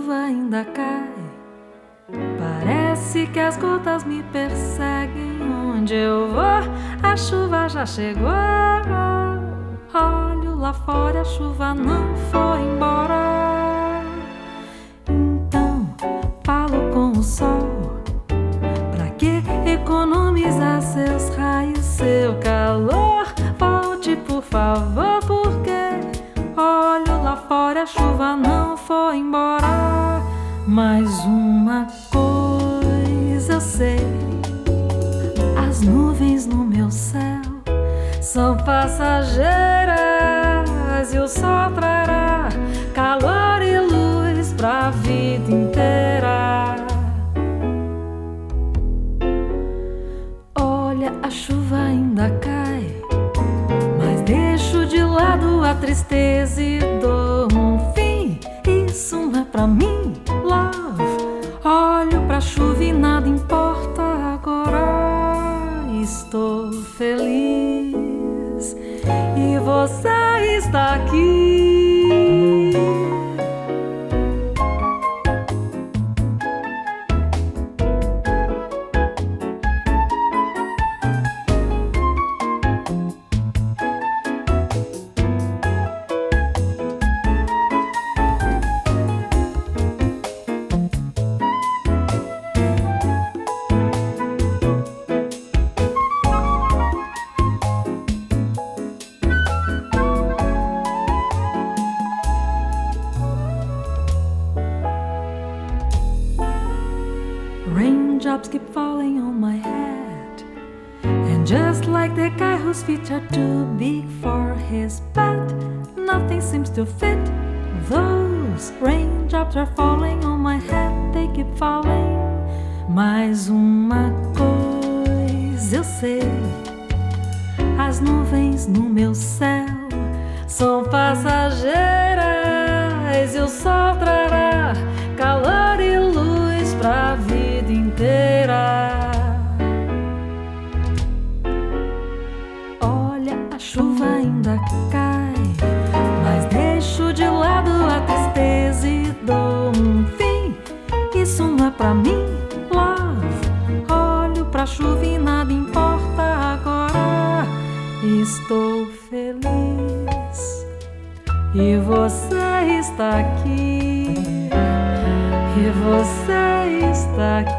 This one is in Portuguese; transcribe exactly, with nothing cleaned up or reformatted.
chuva ainda cai. Parece que as gotas me perseguem. Onde eu vou, a chuva já chegou. Olho lá fora, a chuva não foi embora. Então falo com o sol, pra que economizar seus raios, seu calor? Volte por favor, porque olho lá fora, a chuva não foi embora. Mas uma coisa eu sei: as nuvens no meu céu são passageiras e o sol trará calor e luz pra vida inteira. Olha, a chuva ainda cai, mas deixo de lado a tristeza e dou um fim. Isso não é pra mim, love. Olho pra chuva e nada importa agora. Estou feliz e você está aqui. Raindrops keep falling on my head, and just like the guy whose feet are too big for his bed, nothing seems to fit. Those raindrops are falling on my head, they keep falling. Mais uma coisa eu sei: as nuvens no meu céu são passageiras e o sol trará calor e luz pra vida inteira. Olha, a chuva ainda cai, mas deixo de lado a tristeza e dou um fim. Isso não é pra mim, love. Olho pra chuva e nada importa agora. Estou feliz e você está aqui. E você está aqui.